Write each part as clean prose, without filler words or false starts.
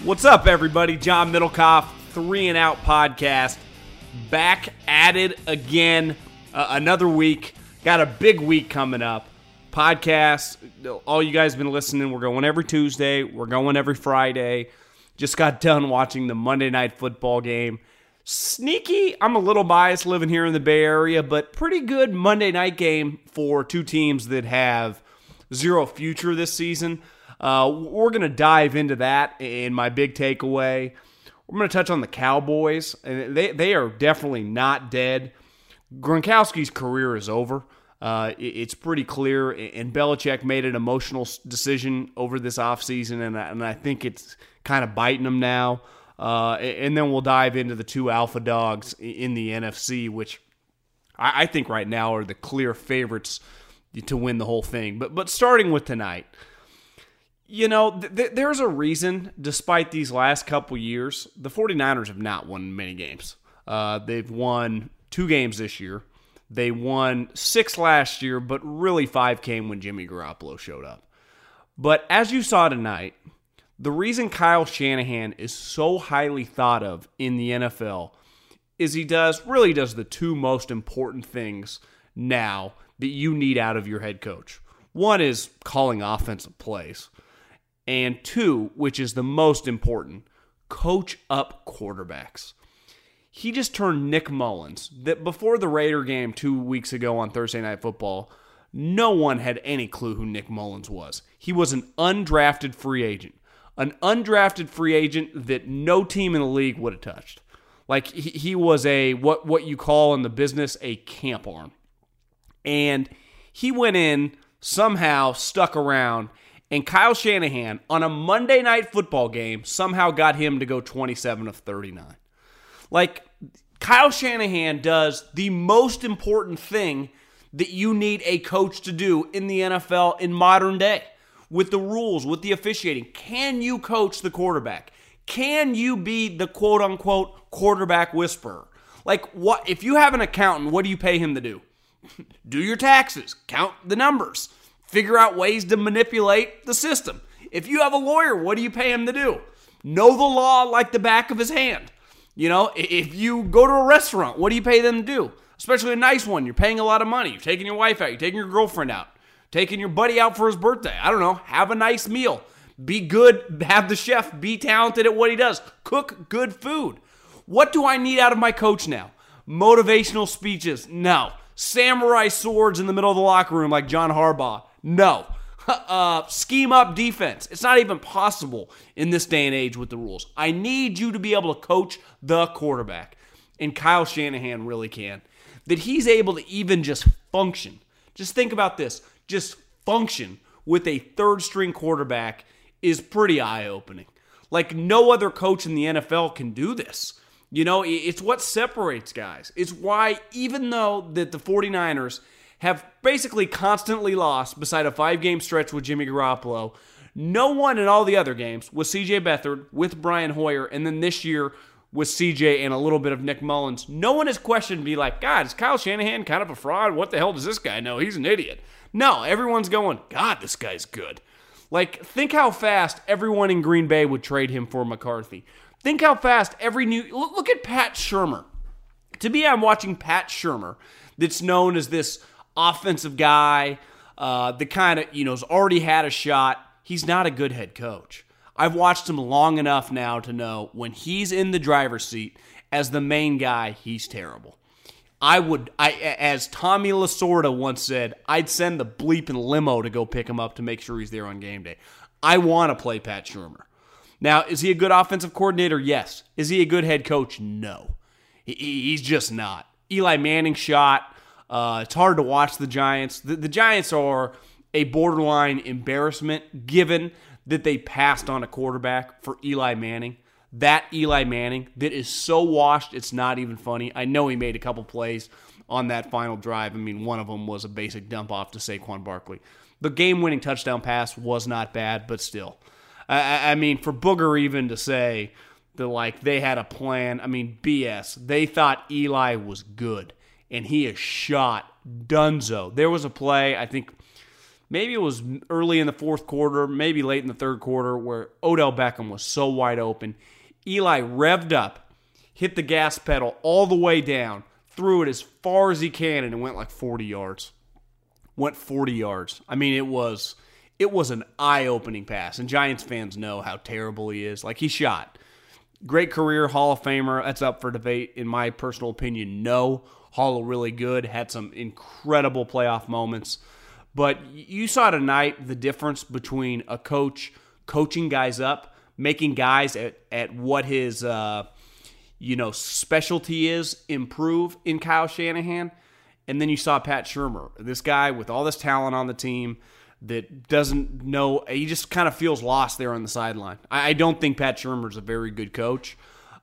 What's up, everybody? John Middlecoff, 3 and Out Podcast, back at it again. Another week. Got a big week coming up. Podcast, all you guys have been listening, we're going every Tuesday. We're going every Friday. Just got done watching the Monday Night Football game. Sneaky, I'm a little biased living here in the Bay Area, but pretty good Monday night game for two teams that have zero future this season. We're going to dive into that in my big takeaway. We're going to touch on the Cowboys. And they are definitely not dead. Gronkowski's career is over. It's pretty clear, and Belichick made an emotional decision over this offseason, and I think it's kind of biting him now. And then we'll dive into the two alpha dogs in the NFC, which I think right now are the clear favorites to win the whole thing. But starting with tonight, you know, there's a reason, despite these last couple years, the 49ers have not won many games. They've won 2 games this year. They won 6 last year, but really 5 came when Jimmy Garoppolo showed up. But as you saw tonight, the reason Kyle Shanahan is so highly thought of in the NFL is he really does the 2 most important things now that you need out of your head coach. One is calling offensive plays. And 2, which is the most important, coach up quarterbacks. He just turned Nick Mullins, that before the Raider game 2 weeks ago on Thursday Night Football, no one had any clue who Nick Mullins was. He was an undrafted free agent. An undrafted free agent that no team in the league would have touched. Like, he was what you call in the business a camp arm. And he went in, somehow stuck around, and Kyle Shanahan, on a Monday Night Football game, somehow got him to go 27 of 39. Like, Kyle Shanahan does the most important thing that you need a coach to do in the NFL in modern day. With the rules, with the officiating. Can you coach the quarterback? Can you be the quote-unquote quarterback whisperer? Like, what if you have an accountant, what do you pay him to do? Do your taxes. Count the numbers. Figure out ways to manipulate the system. If you have a lawyer, what do you pay him to do? Know the law like the back of his hand. You know, if you go to a restaurant, what do you pay them to do? Especially a nice one. You're paying a lot of money. You're taking your wife out. You're taking your girlfriend out. Taking your buddy out for his birthday. I don't know. Have a nice meal. Be good. Have the chef be talented at what he does. Cook good food. What do I need out of my coach now? Motivational speeches? No. Samurai swords in the middle of the locker room like John Harbaugh? No. Scheme up defense. It's not even possible in this day and age with the rules. I need you to be able to coach the quarterback. And Kyle Shanahan really can. That he's able to even just function. Just think about this. Just function with a third-string quarterback is pretty eye-opening. Like, no other coach in the NFL can do this. You know, it's what separates guys. It's why, even though that the 49ers have basically constantly lost beside a 5-game stretch with Jimmy Garoppolo, no one in all the other games with C.J. Beathard, with Brian Hoyer, and then this year with C.J. and a little bit of Nick Mullins, no one has questioned me like, God, is Kyle Shanahan kind of a fraud? What the hell does this guy know? He's an idiot. No, everyone's going, God, this guy's good. Like, think how fast everyone in Green Bay would trade him for McCarthy. Think how fast look at Pat Shurmur. To me, I'm watching Pat Shurmur, that's known as this offensive guy, the kind of, has already had a shot. He's not a good head coach. I've watched him long enough now to know when he's in the driver's seat as the main guy, he's terrible. As Tommy Lasorda once said, I'd send the bleeping limo to go pick him up to make sure he's there on game day. I want to play Pat Shurmur. Now, is he a good offensive coordinator? Yes. Is he a good head coach? No. He's just not. Eli Manning shot. It's hard to watch the Giants. The Giants are a borderline embarrassment given that they passed on a quarterback for Eli Manning. That Eli Manning that is so washed, it's not even funny. I know he made a couple plays on that final drive. I mean, one of them was a basic dump off to Saquon Barkley. The game-winning touchdown pass was not bad, but still. I mean, for Booger even to say that, they had a plan, BS. They thought Eli was good, and he is shot dunzo. There was a play, I think maybe it was early in the fourth quarter, maybe late in the third quarter, where Odell Beckham was so wide open. Eli revved up, hit the gas pedal all the way down, threw it as far as he can, and it went like 40 yards. Went 40 yards. I mean, it was an eye-opening pass, and Giants fans know how terrible he is. Like, he shot. Great career, Hall of Famer. That's up for debate. In my personal opinion, no. Hall really good. Had some incredible playoff moments. But you saw tonight the difference between a coach coaching guys up, making guys at what his specialty is improve in Kyle Shanahan. And then you saw Pat Shurmur, this guy with all this talent on the team that doesn't know, he just kind of feels lost there on the sideline. I don't think Pat Shurmur's a very good coach.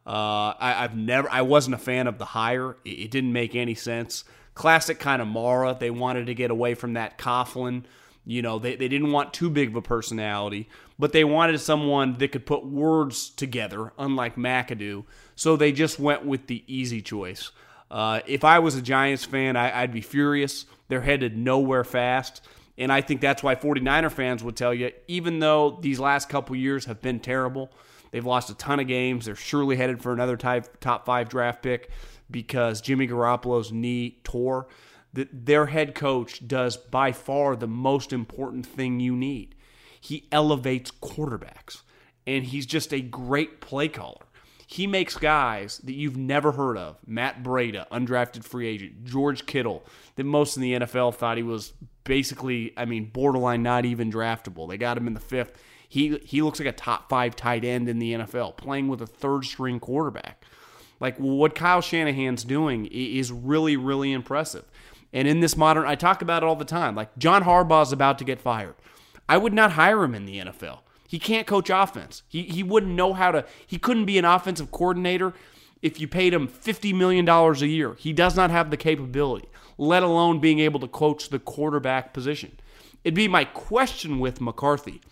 I wasn't a fan of the hire. It didn't make any sense. Classic kind of Mara. They wanted to get away from that Coughlin. They didn't want too big of a personality, but they wanted someone that could put words together, unlike McAdoo. So they just went with the easy choice. If I was a Giants fan, I'd be furious. They're headed nowhere fast. And I think that's why 49er fans would tell you, even though these last couple years have been terrible, they've lost a ton of games. They're surely headed for another top 5 draft pick because Jimmy Garoppolo's knee tore. Their head coach does by far the most important thing you need. He elevates quarterbacks, and he's just a great play caller. He makes guys that you've never heard of, Matt Breida, undrafted free agent, George Kittle, that most in the NFL thought he was basically, borderline not even draftable. They got him in the 5th. He looks like a top 5 tight end in the NFL, playing with a third-string quarterback. Like, what Kyle Shanahan's doing is really, really impressive. And in this modern, I talk about it all the time, like John Harbaugh's about to get fired. I would not hire him in the NFL. He can't coach offense. He wouldn't know how to, he couldn't be an offensive coordinator if you paid him $50 million a year. He does not have the capability, let alone being able to coach the quarterback position. It'd be my question with McCarthy.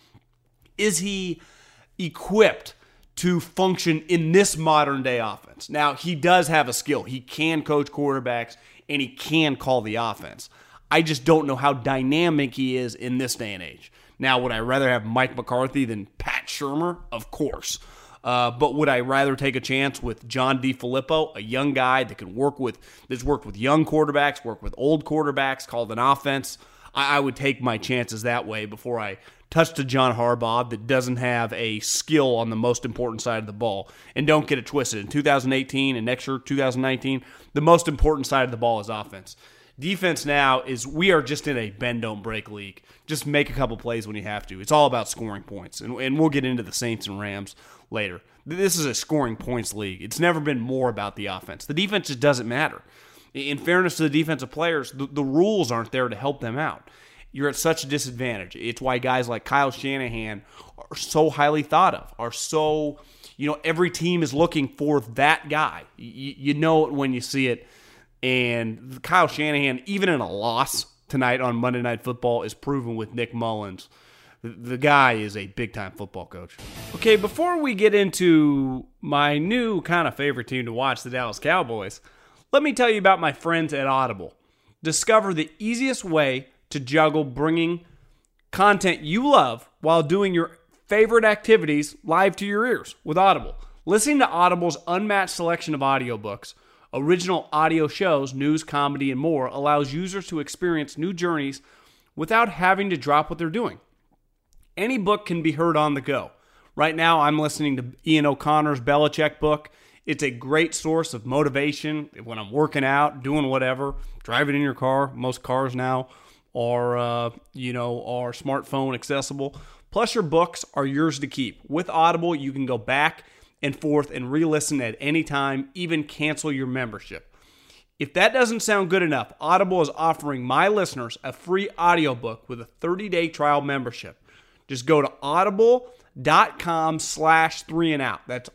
Is he equipped to function in this modern day offense? Now, he does have a skill. He can coach quarterbacks and he can call the offense. I just don't know how dynamic he is in this day and age. Now, would I rather have Mike McCarthy than Pat Shurmur? Of course. But would I rather take a chance with John DeFilippo, a young guy that's worked with young quarterbacks, worked with old quarterbacks, called an offense? I would take my chances that way before I touched a John Harbaugh that doesn't have a skill on the most important side of the ball. And don't get it twisted. In 2018 and next year, 2019, the most important side of the ball is offense. Defense now we are just in a bend-don't-break league. Just make a couple plays when you have to. It's all about scoring points. And we'll get into the Saints and Rams later. This is a scoring points league. It's never been more about the offense. The defense just doesn't matter. In fairness to the defensive players, the rules aren't there to help them out. You're at such a disadvantage. It's why guys like Kyle Shanahan are so highly thought of, are so, every team is looking for that guy. You know it when you see it. And Kyle Shanahan, even in a loss tonight on Monday Night Football, is proven with Nick Mullins. The guy is a big-time football coach. Okay, before we get into my new kind of favorite team to watch, the Dallas Cowboys, let me tell you about my friends at Audible. Discover the easiest way to juggle bringing content you love while doing your favorite activities live to your ears with Audible. Listening to Audible's unmatched selection of audiobooks, original audio shows, news, comedy, and more allows users to experience new journeys without having to drop what they're doing. Any book can be heard on the go. Right now, I'm listening to Ian O'Connor's Belichick book. It's a great source of motivation when I'm working out, doing whatever, driving in your car. Most cars now are smartphone accessible. Plus, your books are yours to keep. With Audible, you can go back and forth and re-listen at any time, even cancel your membership. If that doesn't sound good enough, Audible is offering my listeners a free audiobook with a 30-day trial membership. Just go to audible.com/3andout. That's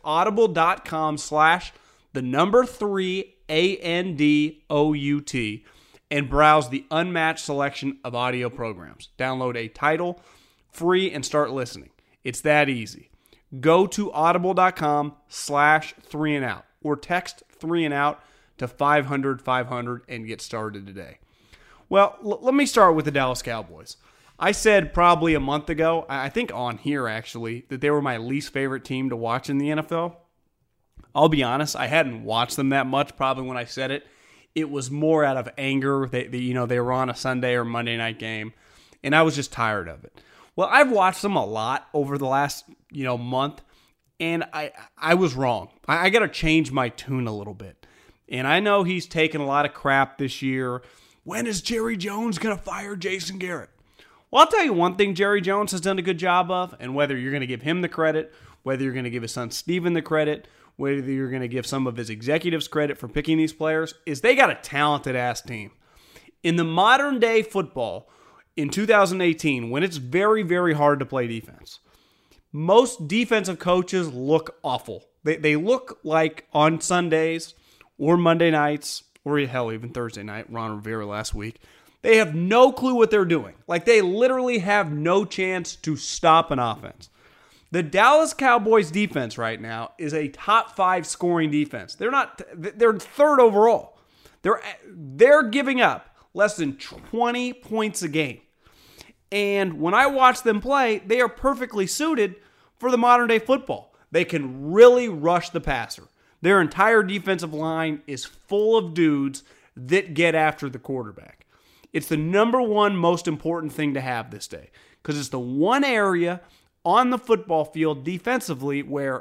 audible.com/3ANDOUT and browse the unmatched selection of audio programs. Download a title free and start listening. It's that easy. Go to audible.com/3andout or text 3andout to 500 and get started today. Well, let me start with the Dallas Cowboys. I said probably a month ago, I think on here actually, that they were my least favorite team to watch in the NFL. I'll be honest, I hadn't watched them that much probably when I said it. It was more out of anger. They were on a Sunday or Monday night game, and I was just tired of it. Well, I've watched them a lot over the last month, and I was wrong. I got to change my tune a little bit. And I know he's taken a lot of crap this year. When is Jerry Jones going to fire Jason Garrett? Well, I'll tell you one thing Jerry Jones has done a good job of, and whether you're going to give him the credit, whether you're going to give his son Steven the credit, whether you're going to give some of his executives credit for picking these players, is they got a talented-ass team. In the modern day football, in 2018, when it's very, very hard to play defense, most defensive coaches look awful. They look like on Sundays or Monday nights, or hell, even Thursday night, Ron Rivera last week, they have no clue what they're doing. Like, they literally have no chance to stop an offense. The Dallas Cowboys defense right now is a top 5 scoring defense. They're third overall. They're giving up less than 20 points a game. And when I watch them play, they are perfectly suited for the modern day football. They can really rush the passer. Their entire defensive line is full of dudes that get after the quarterback. It's the number one most important thing to have this day, because it's the one area on the football field defensively where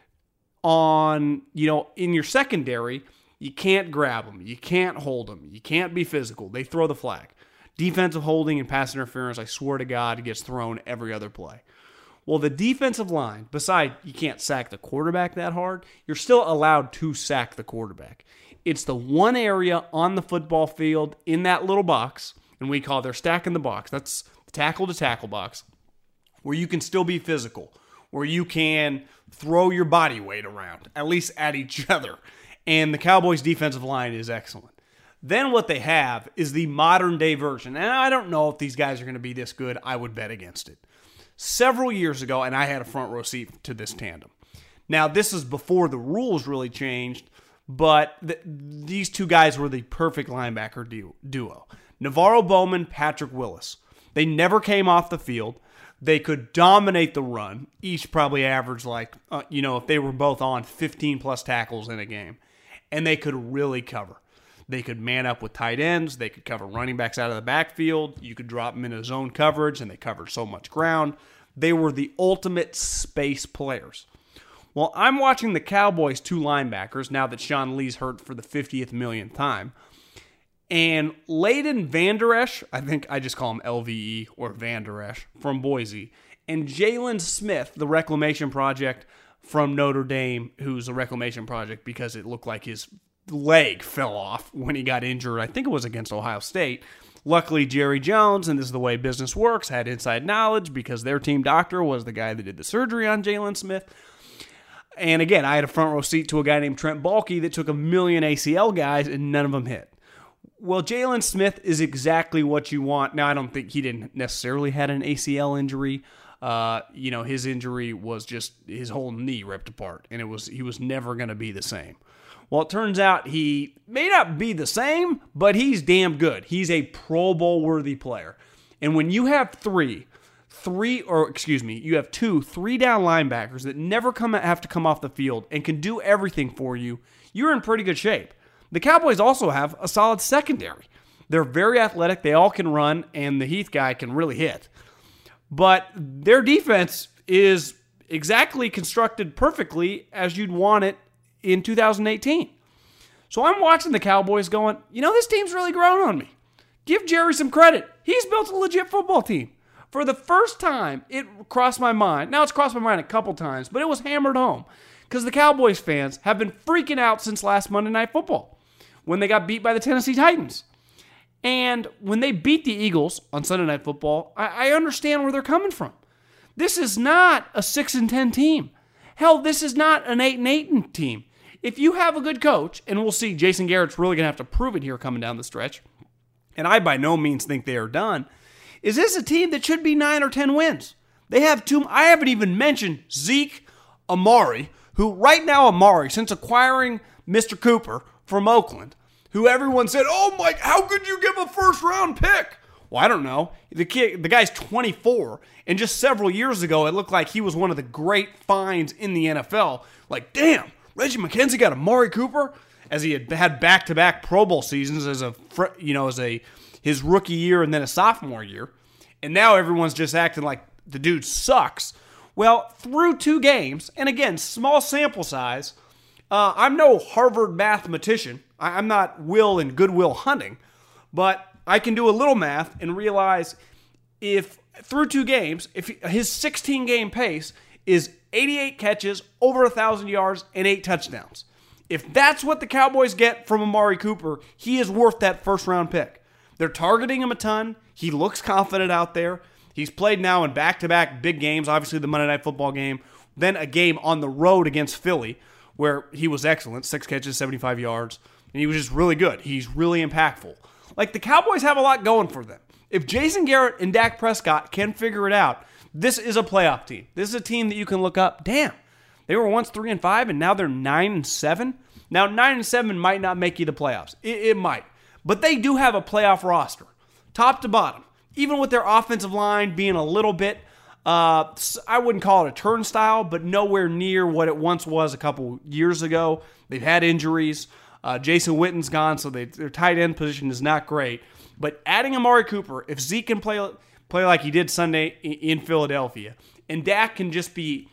in your secondary, you can't grab them, you can't hold them, you can't be physical. They throw the flag. Defensive holding and pass interference, I swear to God, gets thrown every other play. Well, the defensive line, besides you can't sack the quarterback that hard, you're still allowed to sack the quarterback. It's the one area on the football field in that little box, and we call it, they're stacking the box. That's the tackle to tackle box, where you can still be physical, where you can throw your body weight around, at least at each other. And the Cowboys' defensive line is excellent. Then what they have is the modern day version. And I don't know if these guys are going to be this good. I would bet against it. Several years ago, and I had a front row seat to this tandem. Now, this is before the rules really changed, but these two guys were the perfect linebacker duo. NaVorro Bowman, Patrick Willis. They never came off the field. They could dominate the run. Each probably averaged if they were both on 15-plus tackles in a game. And they could really cover. They could man up with tight ends. They could cover running backs out of the backfield. You could drop them in a zone coverage, and they covered so much ground. They were the ultimate space players. Well, I'm watching the Cowboys' 2 linebackers now that Sean Lee's hurt for the 50th millionth time. And Leighton Vander Esch, I think I just call him LVE or Vander Esch from Boise, and Jalen Smith, the Reclamation Project from Notre Dame, who's a Reclamation Project because it looked like his leg fell off when he got injured. I think it was against Ohio State. Luckily, Jerry Jones, and this is the way business works, had inside knowledge because their team doctor was the guy that did the surgery on Jalen Smith. And again, I had a front row seat to a guy named Trent Baalke that took 1 million ACL guys and none of them hit. Well, Jalen Smith is exactly what you want. Now, I don't think he didn't necessarily had an ACL injury. His injury was just his whole knee ripped apart, and he was never going to be the same. Well, it turns out he may not be the same, but he's damn good. He's a Pro Bowl-worthy player. And when you have you have 2 3-down linebackers that never have to come off the field and can do everything for you, you're in pretty good shape. The Cowboys also have a solid secondary. They're very athletic. They all can run, and the Heath guy can really hit. But their defense is exactly constructed perfectly as you'd want it in 2018. So I'm watching the Cowboys going, this team's really grown on me. Give Jerry some credit. He's built a legit football team. For the first time, it crossed my mind. Now, it's crossed my mind a couple times, but it was hammered home because the Cowboys fans have been freaking out since last Monday Night Football when they got beat by the Tennessee Titans. And when they beat the Eagles on Sunday Night Football, I understand where they're coming from. This is not a 6-10 team. Hell, this is not an 8-8 team. If you have a good coach, and we'll see, Jason Garrett's really going to have to prove it here coming down the stretch, and I by no means think they are done, is this a team that should be 9 or 10 wins? They have 2. I haven't even mentioned Zeke Amari, who right now Amari, since acquiring Mr. Cooper from Oakland, who everyone said, oh my, how could you give a first-round pick? Well, I don't know. The guy's 24, and just several years ago, it looked like he was one of the great finds in the NFL. Like, damn, Reggie McKenzie got Amari Cooper, as he had back-to-back Pro Bowl seasons as his rookie year and then a sophomore year, and now everyone's just acting like the dude sucks. Well, through 2 games, and again, small sample size. I'm no Harvard mathematician. I'm not Will in Good Will Hunting, but I can do a little math and realize if through 2 games, if his 16-game pace is 88 catches, over 1,000 yards, and 8 touchdowns. If that's what the Cowboys get from Amari Cooper, he is worth that first-round pick. They're targeting him a ton. He looks confident out there. He's played now in back-to-back big games, obviously the Monday Night Football game, then a game on the road against Philly where he was excellent, 6 catches, 75 yards, and he was just really good. He's really impactful. Like, the Cowboys have a lot going for them. If Jason Garrett and Dak Prescott can figure it out, this is a playoff team. This is a team that you can look up. Damn, they were once 3-5, and now they're 9-7. Now, 9-7 might not make you the playoffs. It might. But they do have a playoff roster, top to bottom. Even with their offensive line being a little bit, I wouldn't call it a turnstile, but nowhere near what it once was a couple years ago. They've had injuries. Jason Witten's gone, so their tight end position is not great. But adding Amari Cooper, if Zeke can play like he did Sunday in Philadelphia, and Dak can just be,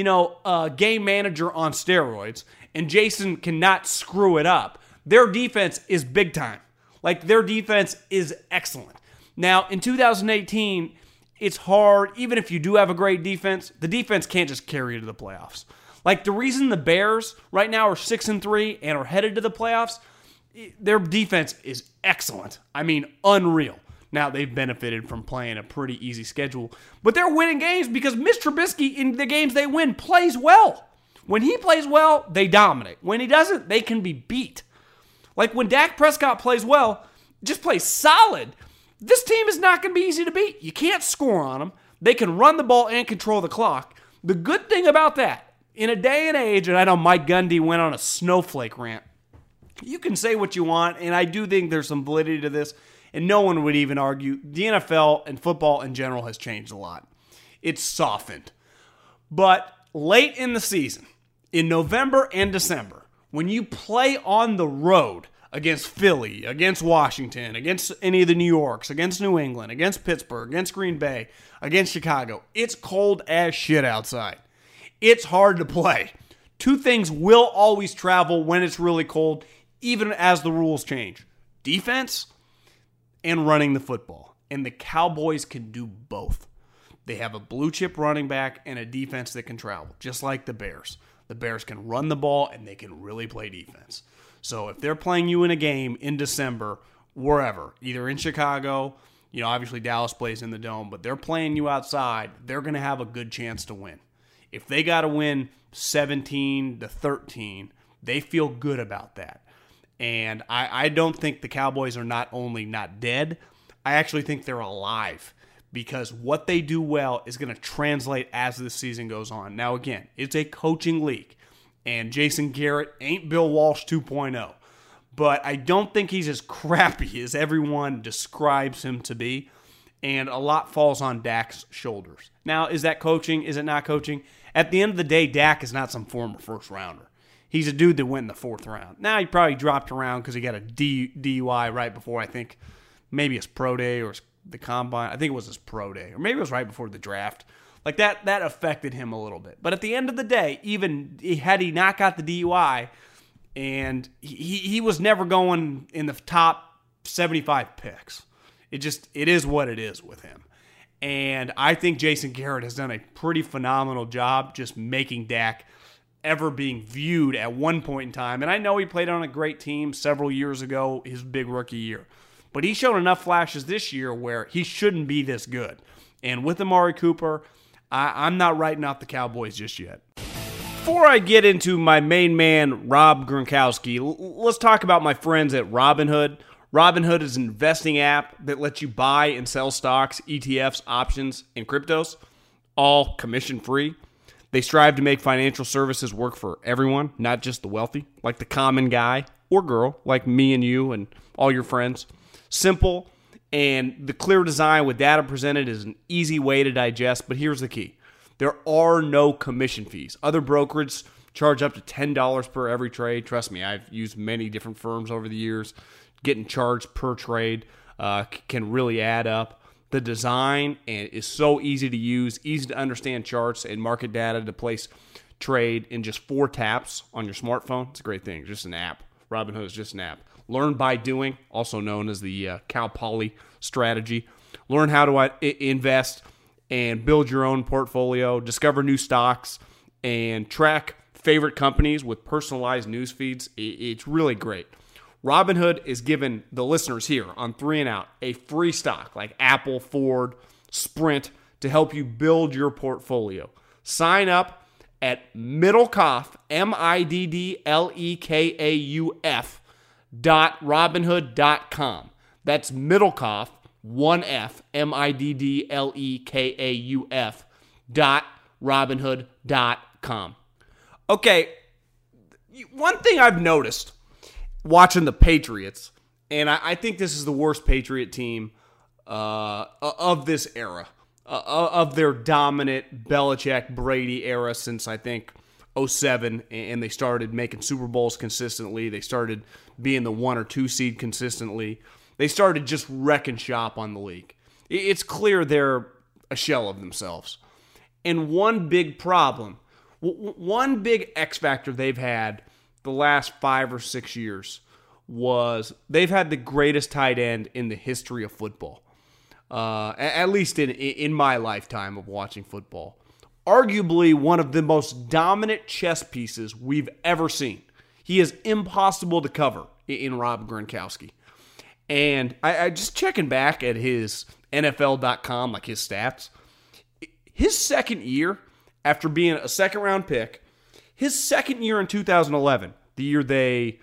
a game manager on steroids, and Jason cannot screw it up, their defense is big time. Like, their defense is excellent. Now, in 2018, it's hard. Even if you do have a great defense, the defense can't just carry you to the playoffs. Like, the reason the Bears right now are 6-3 and are headed to the playoffs, their defense is excellent. I mean, unreal. Now, they've benefited from playing a pretty easy schedule, but they're winning games because Mitch Trubisky, in the games they win, plays well. When he plays well, they dominate. When he doesn't, they can be beat. Like, when Dak Prescott plays well, just plays solid, this team is not going to be easy to beat. You can't score on them. They can run the ball and control the clock. The good thing about that, in a day and age, and I know Mike Gundy went on a snowflake rant, you can say what you want, and I do think there's some validity to this, and no one would even argue. The NFL and football in general has changed a lot. It's softened. But late in the season, in November and December, when you play on the road against Philly, against Washington, against any of the New Yorks, against New England, against Pittsburgh, against Green Bay, against Chicago, it's cold as shit outside. It's hard to play. 2 things will always travel when it's really cold, even as the rules change. Defense and running the football. And the Cowboys can do both. They have a blue chip running back and a defense that can travel, just like the Bears. The Bears can run the ball and they can really play defense. So if they're playing you in a game in December, wherever, either in Chicago, obviously Dallas plays in the Dome, but they're playing you outside, they're going to have a good chance to win. If they got to win 17-13, they feel good about that. And I don't think the Cowboys are not only not dead, I actually think they're alive, because what they do well is going to translate as this season goes on. Now, again, it's a coaching league, and Jason Garrett ain't Bill Walsh 2.0, but I don't think he's as crappy as everyone describes him to be, and a lot falls on Dak's shoulders. Now, is that coaching? Is it not coaching? At the end of the day, Dak is not some former first-rounder. He's a dude that went in the 4th round. Now, he probably dropped around because he got a DUI right before, I think, maybe his pro day or the combine. I think it was his pro day, or maybe it was right before the draft. Like, that affected him a little bit. But at the end of the day, even had he not got the DUI, and he was never going in the top 75 picks. It is what it is with him. And I think Jason Garrett has done a pretty phenomenal job just making Dak ever being viewed at one point in time. And I know he played on a great team several years ago, his big rookie year. But he showed enough flashes this year where he shouldn't be this good. And with Amari Cooper, I'm not writing off the Cowboys just yet. Before I get into my main man, Rob Gronkowski, let's talk about my friends at Robinhood. Robinhood is an investing app that lets you buy and sell stocks, ETFs, options, and cryptos, all commission-free. They strive to make financial services work for everyone, not just the wealthy, like the common guy or girl, like me and you and all your friends. Simple, And the clear design with data presented is an easy way to digest, but here's the key. There are no commission fees. Other brokerages charge up to $10 per every trade. Trust me, I've used many different firms over the years. Getting charged per trade can really add up. The design is so easy to use, easy to understand charts and market data to place trade in just 4 taps on your smartphone. It's a great thing. Just an app. Robinhood is just an app. Learn by doing, also known as the Cal Poly strategy. Learn how to invest and build your own portfolio, discover new stocks, and track favorite companies with personalized news feeds. It's really great. Robinhood is giving the listeners here on 3 and Out a free stock like Apple, Ford, Sprint to help you build your portfolio. Sign up at Middlekauf, middlekauf.robinhood.com. That's Middlekauf, 1F, middlekauf.robinhood.com. Okay, one thing I've noticed watching the Patriots, and I think this is the worst Patriot team of this era, of their dominant Belichick-Brady era since, I think, 2007, and they started making Super Bowls consistently. They started being the 1 or 2 seed consistently. They started just wrecking shop on the league. It's clear they're a shell of themselves. And one big problem, one big X factor they've had the last 5 or 6 years was they've had the greatest tight end in the history of football. At least in my lifetime of watching football. Arguably one of the most dominant chess pieces we've ever seen. He is impossible to cover in Rob Gronkowski. And I just checking back at his NFL.com, like his stats. His second year, after being a second-round pick, his second year in 2011, the year they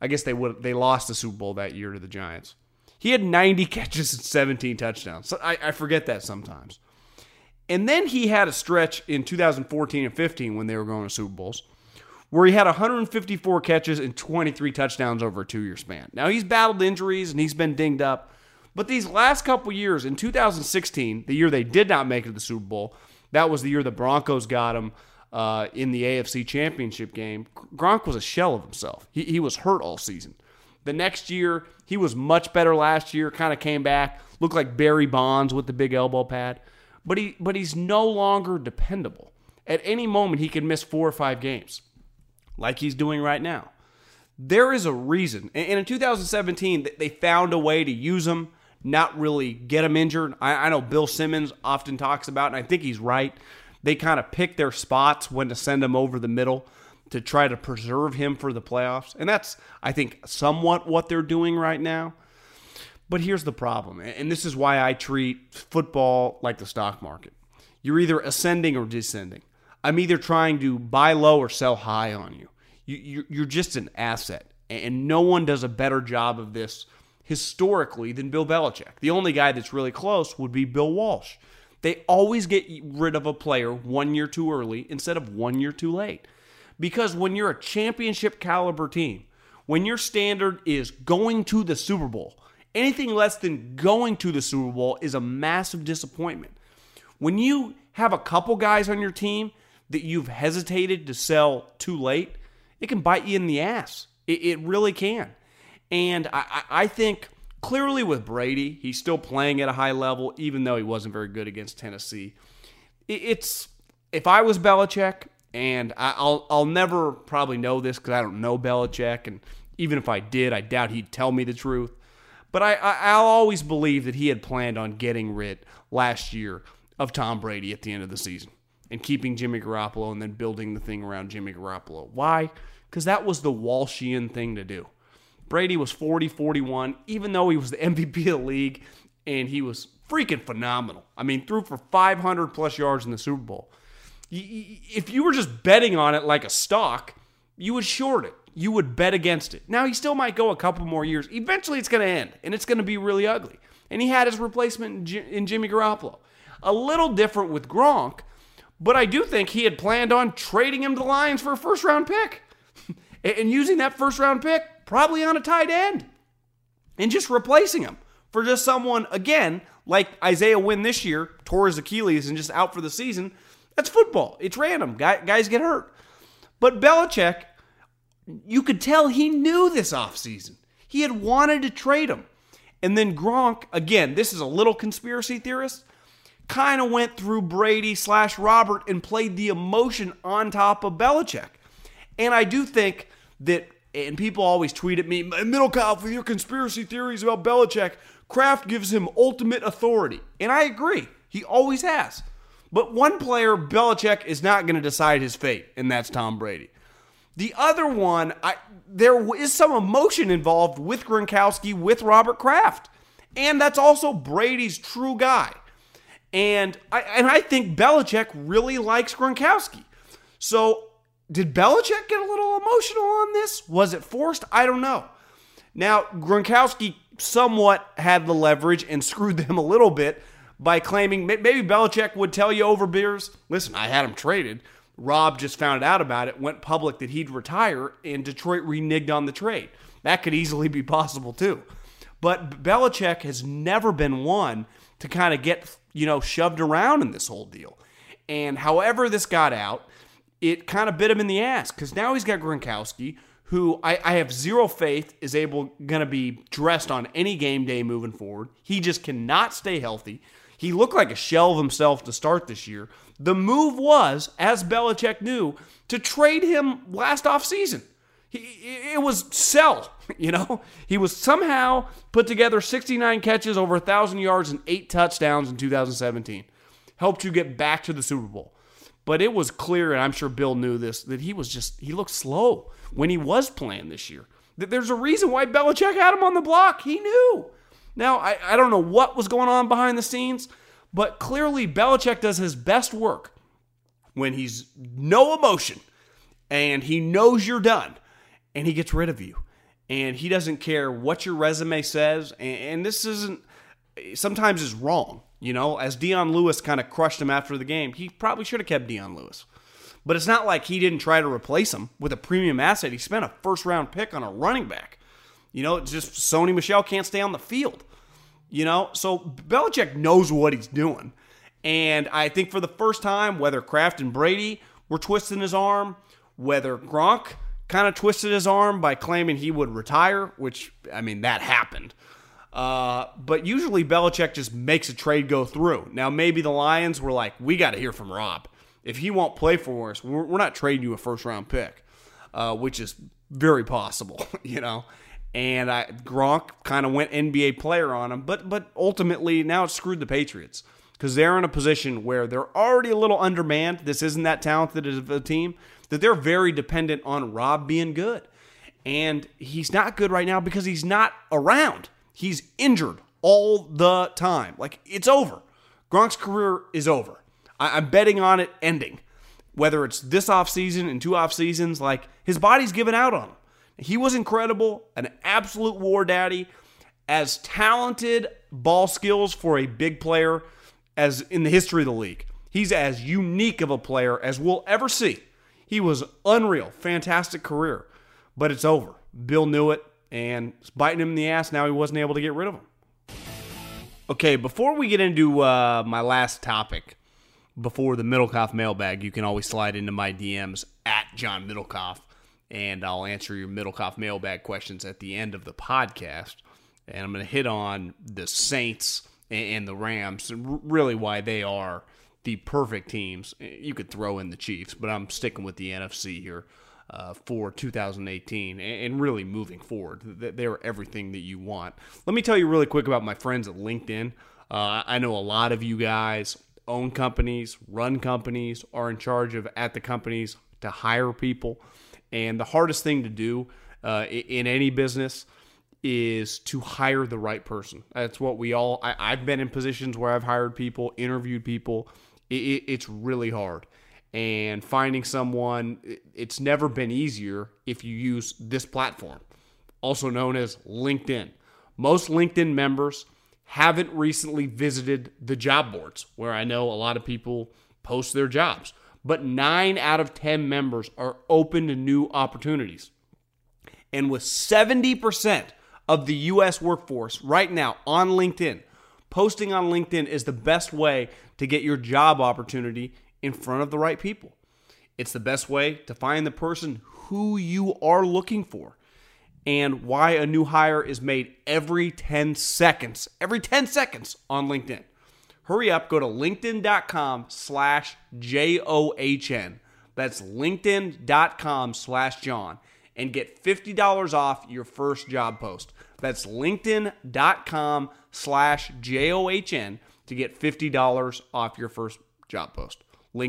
lost the Super Bowl that year to the Giants. He had 90 catches and 17 touchdowns. So I forget that sometimes. And then he had a stretch in 2014 and 15 when they were going to Super Bowls where he had 154 catches and 23 touchdowns over a 2-year span. Now, he's battled injuries and he's been dinged up. But these last couple years, in 2016, the year they did not make it to the Super Bowl, that was the year the Broncos got him in the AFC Championship game. Gronk was a shell of himself. He was hurt all season. The next year, he was much better last year, kind of came back, looked like Barry Bonds with the big elbow pad. But he's no longer dependable. At any moment, he can miss 4 or 5 games, like he's doing right now. There is a reason. And in 2017, they found a way to use him, not really get him injured. I know Bill Simmons often talks about, and I think he's right, they kind of pick their spots when to send him over the middle to try to preserve him for the playoffs. And that's, I think, somewhat what they're doing right now. But here's the problem, and this is why I treat football like the stock market. You're either ascending or descending. I'm either trying to buy low or sell high on you. You're just an asset, and no one does a better job of this historically than Bill Belichick. The only guy that's really close would be Bill Walsh. They always get rid of a player 1 year too early instead of 1 year too late. Because when you're a championship caliber team, when your standard is going to the Super Bowl, anything less than going to the Super Bowl is a massive disappointment. When you have a couple guys on your team that you've hesitated to sell too late, it can bite you in the ass. It really can. And I think clearly with Brady, he's still playing at a high level, even though he wasn't very good against Tennessee. If I was Belichick, and I'll never probably know this because I don't know Belichick, and even if I did, I doubt he'd tell me the truth. But I'll always believe that he had planned on getting rid last year of Tom Brady at the end of the season and keeping Jimmy Garoppolo and then building the thing around Jimmy Garoppolo. Why? Because that was the Walshian thing to do. Brady was 40-41, even though he was the MVP of the league, and he was freaking phenomenal. I mean, threw for 500-plus yards in the Super Bowl. If you were just betting on it like a stock, you would short it. You would bet against it. Now, he still might go a couple more years. Eventually, it's going to end, and it's going to be really ugly. And he had his replacement in Jimmy Garoppolo. A little different with Gronk, but I do think he had planned on trading him to the Lions for a first-round pick and using that first-round pick probably on a tight end and just replacing him for just someone, again, like Isaiah Wynn this year, tore his Achilles and just out for the season. That's football. It's random. Guys get hurt. But Belichick, you could tell he knew this offseason. He had wanted to trade him. And then Gronk, again, this is a little conspiracy theorist, kind of went through Brady/Robert and played the emotion on top of Belichick. And I do think that, and people always tweet at me, Middlekauff, with your conspiracy theories about Belichick, Kraft gives him ultimate authority. And I agree. He always has. But one player, Belichick, is not going to decide his fate, and that's Tom Brady. The other one, there is some emotion involved with Gronkowski, with Robert Kraft. And that's also Brady's true guy. And I think Belichick really likes Gronkowski. So did Belichick get a little emotional on this? Was it forced? I don't know. Now, Gronkowski somewhat had the leverage and screwed them a little bit by claiming maybe Belichick would tell you over beers, listen, I had him traded. Rob just found out about it, went public that he'd retire, and Detroit reneged on the trade. That could easily be possible too. But Belichick has never been one to kind of get, shoved around in this whole deal. And however this got out, it kind of bit him in the ass because now he's got Gronkowski, who I have zero faith is going to be dressed on any game day moving forward. He just cannot stay healthy. He looked like a shell of himself to start this year. The move was, as Belichick knew, to trade him last offseason. It was sell, He was somehow put together 69 catches, over 1,000 yards, and 8 touchdowns in 2017. Helped you get back to the Super Bowl. But it was clear, and I'm sure Bill knew this, that he looked slow when he was playing this year. There's a reason why Belichick had him on the block. He knew. Now, I don't know what was going on behind the scenes, but clearly Belichick does his best work when he's no emotion and he knows you're done and he gets rid of you. And he doesn't care what your resume says. And this sometimes is wrong. As Dion Lewis kind of crushed him after the game, he probably should have kept Dion Lewis. But it's not like he didn't try to replace him with a premium asset. He spent a first-round pick on a running back. It's just Sony Michel can't stay on the field. So Belichick knows what he's doing. And I think for the first time, whether Kraft and Brady were twisting his arm, whether Gronk kind of twisted his arm by claiming he would retire, which, that happened. But usually Belichick just makes a trade go through. Now, maybe the Lions were like, we got to hear from Rob. If he won't play for us, we're not trading you a first-round pick, which is very possible, And Gronk kind of went NBA player on him, but ultimately now it's screwed the Patriots because they're in a position where they're already a little undermanned. This isn't that talented of a team, that they're very dependent on Rob being good. And he's not good right now because he's not around. He's injured all the time. It's over. Gronk's career is over. I'm betting on it ending. Whether it's this offseason and 2 off seasons, his body's given out on him. He was incredible, an absolute war daddy, as talented ball skills for a big player as in the history of the league. He's as unique of a player as we'll ever see. He was unreal, fantastic career, but it's over. Bill knew it, and it's biting him in the ass. Now he wasn't able to get rid of him. Okay, before we get into my last topic, before the Middlekauff mailbag, you can always slide into my DMs at John Middlekauff. And I'll answer your Middlekauff mailbag questions at the end of the podcast. And I'm going to hit on the Saints and the Rams, and really why they are the perfect teams. You could throw in the Chiefs, but I'm sticking with the NFC here for 2018 and really moving forward. They're everything that you want. Let me tell you really quick about my friends at LinkedIn. I know a lot of you guys own companies, run companies, are in charge of at the companies to hire people. And the hardest thing to do in any business is to hire the right person. That's what I've been in positions where I've hired people, interviewed people. It's really hard. And finding someone, it's never been easier if you use this platform, also known as LinkedIn. Most LinkedIn members haven't recently visited the job boards, where I know a lot of people post their jobs. But 9 out of 10 members are open to new opportunities. And with 70% of the U.S. workforce right now on LinkedIn. Posting on LinkedIn is the best way to get your job opportunity in front of the right people. It's the best way to find the person who you are looking for, and why a new hire is made every 10 seconds on LinkedIn. Hurry up, go to linkedin.com/JOHN. That's linkedin.com/John and get $50 off your first job post. That's linkedin.com/JOHN to get $50 off your first job post.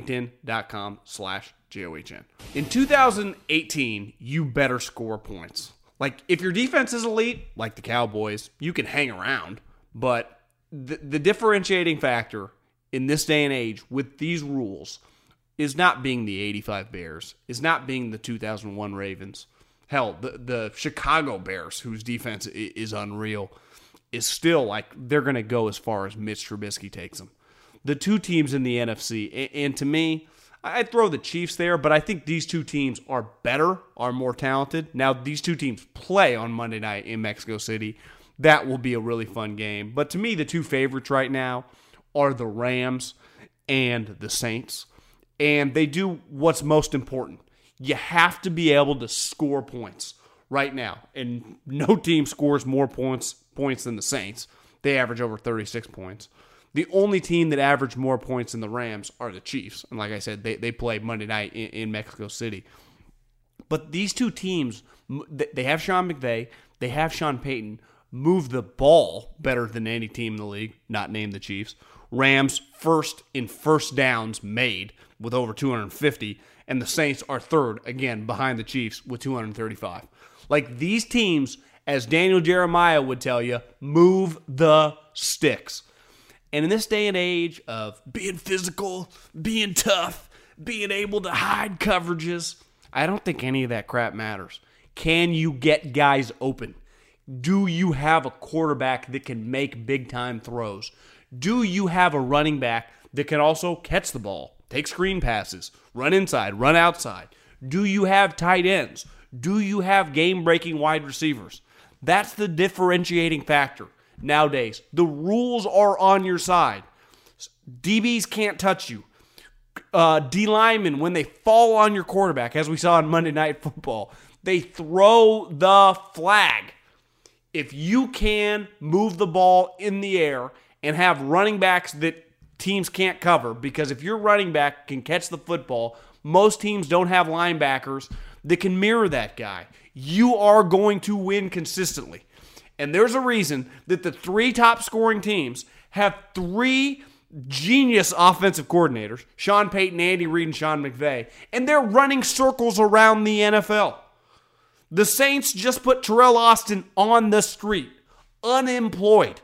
LinkedIn.com/JOHN. In 2018, you better score points. Like, if your defense is elite, like the Cowboys, you can hang around. But the differentiating factor in this day and age with these rules is not being the 85 Bears, is not being the 2001 Ravens. Hell, the Chicago Bears, whose defense is unreal, is still like they're going to go as far as Mitch Trubisky takes them. The two teams in the NFC, and to me, I'd throw the Chiefs there, but I think these two teams are better, are more talented. Now, these two teams play on Monday night in Mexico City. That will be a really fun game. But to me, the two favorites right now are the Rams and the Saints. And they do what's most important. You have to be able to score points right now. And no team scores more points than the Saints. They average over 36 points. The only team that averaged more points than the Rams are the Chiefs. And like I said, they play Monday night in Mexico City. But these two teams, they have Sean McVay, they have Sean Payton, move the ball better than any team in the league, not named the Chiefs. Rams first in first downs made with over 250, and the Saints are third, again, behind the Chiefs with 235. Like, these teams, as Daniel Jeremiah would tell you, move the sticks. And in this day and age of being physical, being tough, being able to hide coverages, I don't think any of that crap matters. Can you get guys open? Do you have a quarterback that can make big-time throws? Do you have a running back that can also catch the ball, take screen passes, run inside, run outside? Do you have tight ends? Do you have game-breaking wide receivers? That's the differentiating factor nowadays. The rules are on your side. DBs can't touch you. D linemen, when they fall on your quarterback, as we saw on Monday Night Football, they throw the flag. If you can move the ball in the air and have running backs that teams can't cover, because if your running back can catch the football, most teams don't have linebackers that can mirror that guy. You are going to win consistently. And there's a reason that the three top scoring teams have three genius offensive coordinators, Sean Payton, Andy Reid, and Sean McVay, and they're running circles around the NFL. The Saints just put Terrell Austin on the street, unemployed.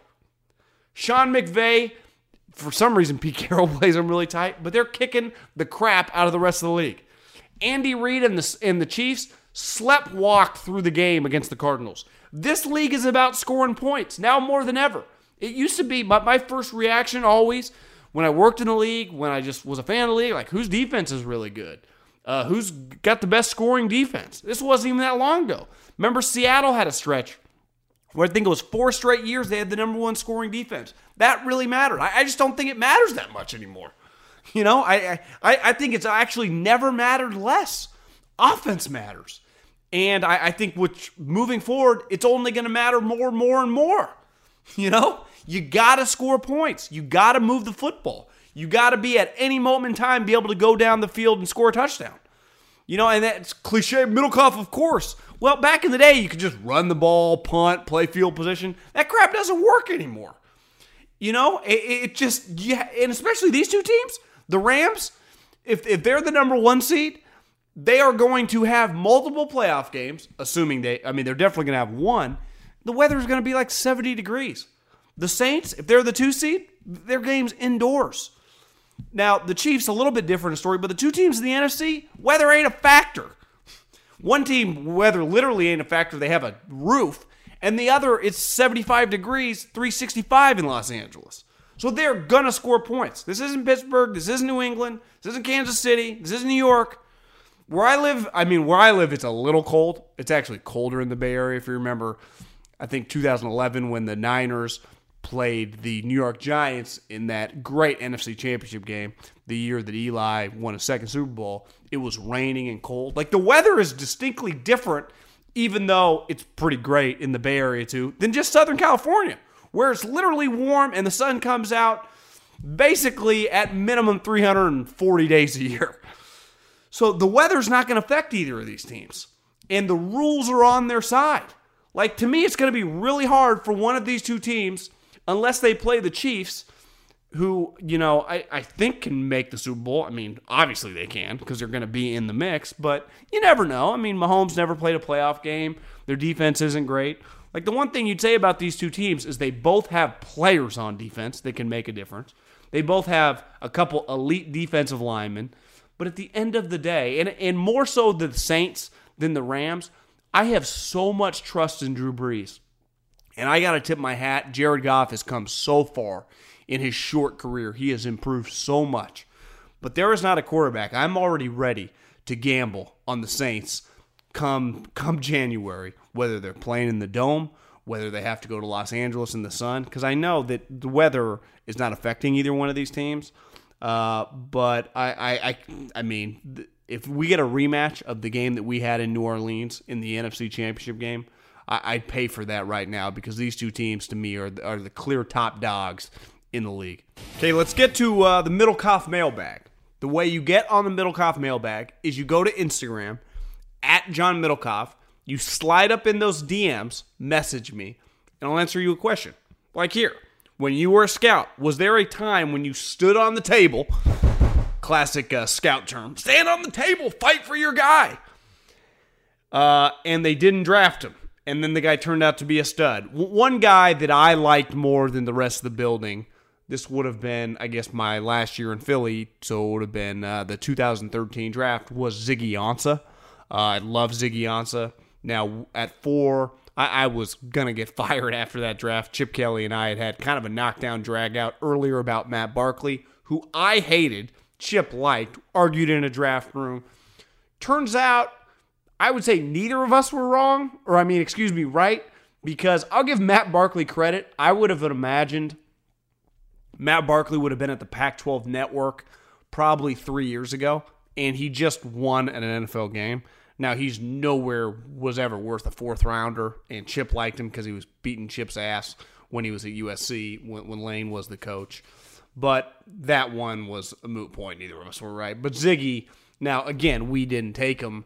Sean McVay, for some reason, Pete Carroll plays them really tight, but they're kicking the crap out of the rest of the league. Andy Reid and the Chiefs sleptwalked through the game against the Cardinals. This league is about scoring points, now more than ever. It used to be my first reaction always, when I worked in the league, when I just was a fan of the league, like, whose defense is really good? Who's got the best scoring defense? This wasn't even that long ago. Remember, Seattle had a stretch where I think it was 4 straight years they had the number one scoring defense. That really mattered. I just don't think it matters that much anymore. You know, I think it's actually never mattered less. Offense matters. And I think moving forward, it's only going to matter more and more and more. You know, you got to score points. You got to move the football. You got to be at any moment in time be able to go down the field and score a touchdown. You know, and that's cliche Middlecoff, of course. Well, back in the day, you could just run the ball, punt, play field position. That crap doesn't work anymore. You know, it just, yeah, and especially these two teams, the Rams, if they're the number one seed, they are going to have multiple playoff games, assuming they're definitely going to have one. The weather is going to be like 70 degrees. The Saints, if they're the 2 seed, their game's indoors. Now, the Chiefs, a little bit different story, but the two teams in the NFC, weather ain't a factor. One team, weather literally ain't a factor. They have a roof. And the other, it's 75 degrees, 365 in Los Angeles. So they're going to score points. This isn't Pittsburgh. This isn't New England. This isn't Kansas City. This isn't New York. Where I live, it's a little cold. It's actually colder in the Bay Area, if you remember. I think 2011 when the Niners played the New York Giants in that great NFC Championship game, the year that Eli won a second Super Bowl. It was raining and cold. Like, the weather is distinctly different, even though it's pretty great in the Bay Area too, than just Southern California, where it's literally warm and the sun comes out basically at minimum 340 days a year. So the weather's not going to affect either of these teams. And the rules are on their side. Like, to me, it's going to be really hard for one of these two teams, unless they play the Chiefs, who, I think can make the Super Bowl. I mean, obviously they can, because they're going to be in the mix, but you never know. I mean, Mahomes never played a playoff game. Their defense isn't great. Like, the one thing you'd say about these two teams is they both have players on defense that can make a difference. They both have a couple elite defensive linemen. But at the end of the day, and more so the Saints than the Rams, I have so much trust in Drew Brees. And I got to tip my hat. Jared Goff has come so far in his short career. He has improved so much. But there is not a quarterback. I'm already ready to gamble on the Saints come January, whether they're playing in the Dome, whether they have to go to Los Angeles in the sun, because I know that the weather is not affecting either one of these teams. But I mean, if we get a rematch of the game that we had in New Orleans in the NFC Championship game, I'd pay for that right now, because these two teams to me are the clear top dogs in the league. Okay, let's get to the Middlecoff mailbag. The way you get on the Middlecoff mailbag is you go to Instagram at John Middlecoff. You slide up in those DMs, message me, and I'll answer you a question. Like here. When you were a scout, was there a time when you stood on the table, classic scout term, stand on the table, fight for your guy, and they didn't draft him, and then the guy turned out to be a stud? One guy that I liked more than the rest of the building, this would have been, I guess, my last year in Philly, so it would have been the 2013 draft, was Ziggy Ansah. I love Ziggy Ansah. Now, at 4... I was going to get fired after that draft. Chip Kelly and I had kind of a knockdown drag-out earlier about Matt Barkley, who I hated, Chip liked, argued in a draft room. Turns out, I would say neither of us were wrong, right, because I'll give Matt Barkley credit. I would have imagined Matt Barkley would have been at the Pac-12 network probably 3 years ago, and he just won an NFL game. Now, he's nowhere was ever worth a fourth rounder, and Chip liked him because he was beating Chip's ass when he was at USC, when Lane was the coach. But that one was a moot point. Neither of us were right. But Ziggy, now, again, we didn't take him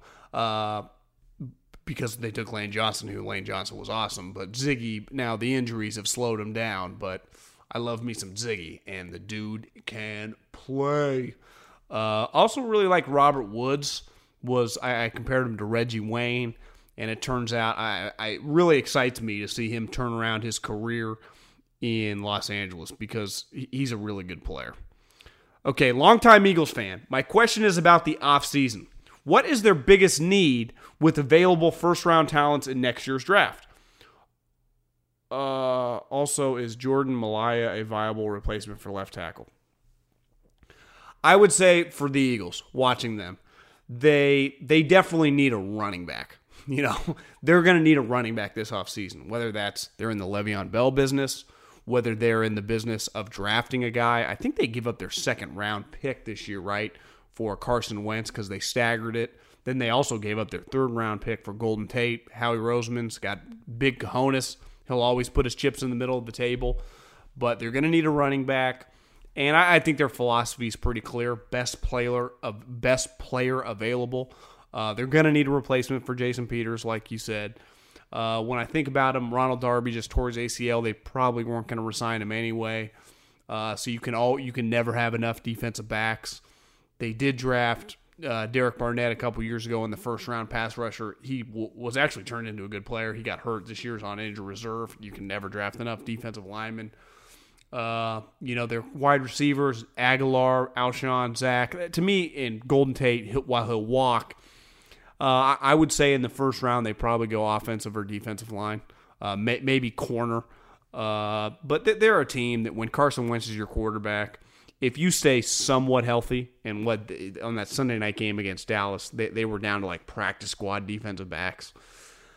because they took Lane Johnson, who Lane Johnson was awesome. But Ziggy, now the injuries have slowed him down, but I love me some Ziggy, and the dude can play. Also really like Robert Woods. I compared him to Reggie Wayne, and it turns out I really excites me to see him turn around his career in Los Angeles, because he's a really good player. Okay, longtime Eagles fan. My question is about the offseason. What is their biggest need with available first-round talents in next year's draft? Also, is Jordan Malaya a viable replacement for left tackle? I would say for the Eagles, watching them, they definitely need a running back. They're going to need a running back this offseason, whether that's they're in the Le'Veon Bell business, whether they're in the business of drafting a guy. I think they give up their second-round pick this year, right, for Carson Wentz because they staggered it. Then they also gave up their third-round pick for Golden Tate. Howie Roseman's got big cojones. He'll always put his chips in the middle of the table. But they're going to need a running back. And I think their philosophy is pretty clear. Best player available. They're going to need a replacement for Jason Peters, like you said. When I think about him, Ronald Darby just tore his ACL. They probably weren't going to resign him anyway. So you can never have enough defensive backs. They did draft Derek Barnett a couple years ago in the first-round pass rusher. He was actually turned into a good player. He got hurt this year's on injured reserve. You can never draft enough defensive linemen. Their wide receivers, Aguilar, Alshon, Zach. To me, in Golden Tate, while he'll walk, I would say in the first round they probably go offensive or defensive line, maybe corner. But they're a team that when Carson Wentz is your quarterback, if you stay somewhat healthy, and on that Sunday night game against Dallas, they were down to like practice squad defensive backs.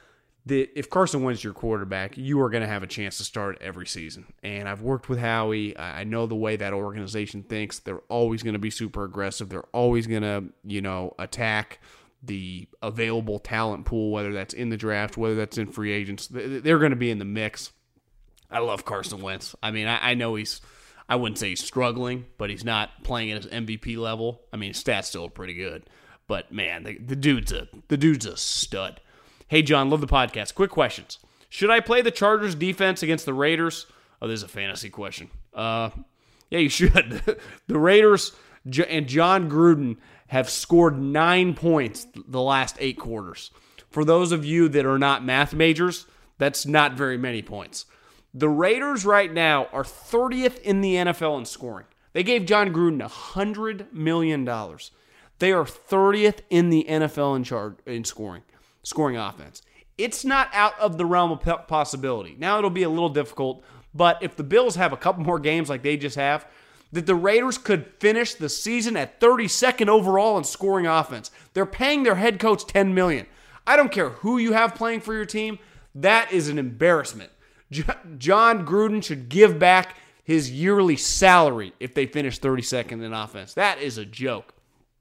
if Carson Wentz is your quarterback, you are going to have a chance to start every season. And I've worked with Howie. I know the way that organization thinks. They're always going to be super aggressive. They're always going to, attack the available talent pool, whether that's in the draft, whether that's in free agents. They're going to be in the mix. I love Carson Wentz. I mean, I know I wouldn't say he's struggling, but he's not playing at his MVP level. I mean, his stats still are pretty good. But, man, the dude's a stud. Hey, John, love the podcast. Quick questions. Should I play the Chargers defense against the Raiders? Oh, this is a fantasy question. Yeah, you should. The Raiders and John Gruden have scored 9 points the last 8 quarters. For those of you that are not math majors, that's not very many points. The Raiders right now are 30th in the NFL in scoring. They gave John Gruden $100 million. They are 30th in the NFL in scoring offense. It's not out of the realm of possibility. Now it'll be a little difficult, but if the Bills have a couple more games like they just have, that the Raiders could finish the season at 32nd overall in scoring offense. They're paying their head coach $10 million. I don't care who you have playing for your team. That is an embarrassment. John Gruden should give back his yearly salary if they finish 32nd in offense. That is a joke.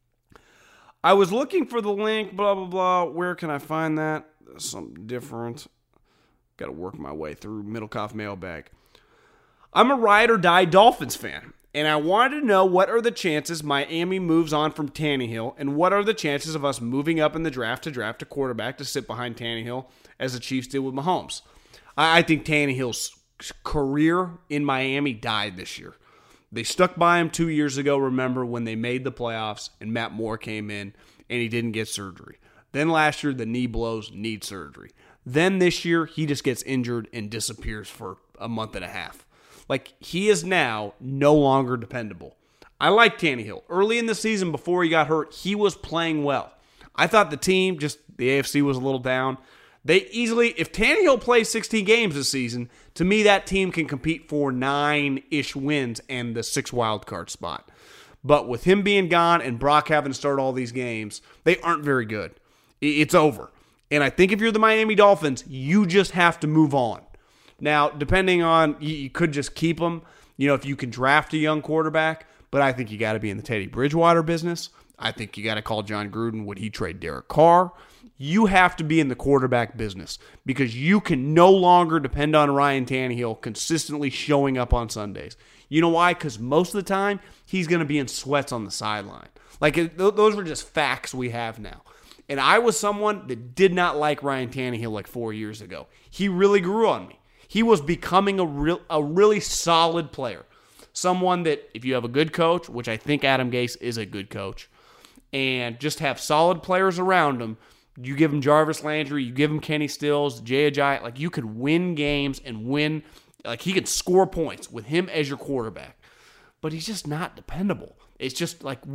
I was looking for the link, blah, blah, blah. Where can I find that? Something different. Got to work my way through Middlecoff mailbag. I'm a ride or die Dolphins fan, and I wanted to know what are the chances Miami moves on from Tannehill, and what are the chances of us moving up in the draft a quarterback to sit behind Tannehill as the Chiefs did with Mahomes. I think Tannehill's career in Miami died this year. They stuck by him 2 years ago, remember, when they made the playoffs and Matt Moore came in and he didn't get surgery. Then last year, the knee blows, need surgery. Then this year, he just gets injured and disappears for a month and a half. Like, he is now no longer dependable. I like Tannehill. Early in the season, before he got hurt, he was playing well. I thought the team, just the AFC was a little down. They easily, if Tannehill plays 16 games this season, to me that team can compete for 9-ish wins and the 6th wild card spot. But with him being gone and Brock having to start all these games, they aren't very good. It's over. And I think if you're the Miami Dolphins, you just have to move on. Now, depending on, you could just keep him, if you can draft a young quarterback, but I think you got to be in the Teddy Bridgewater business. I think you got to call John Gruden. Would he trade Derek Carr? You have to be in the quarterback business because you can no longer depend on Ryan Tannehill consistently showing up on Sundays. You know why? Because most of the time, he's going to be in sweats on the sideline. Like, those are just facts we have now. And I was someone that did not like Ryan Tannehill like 4 years ago. He really grew on me. He was becoming a really solid player. Someone that, if you have a good coach, which I think Adam Gase is a good coach, and just have solid players around him, you give him Jarvis Landry, you give him Kenny Stills, Jay Ajayi, like you could win games and win, like he could score points with him as your quarterback. But he's just not dependable. It's just like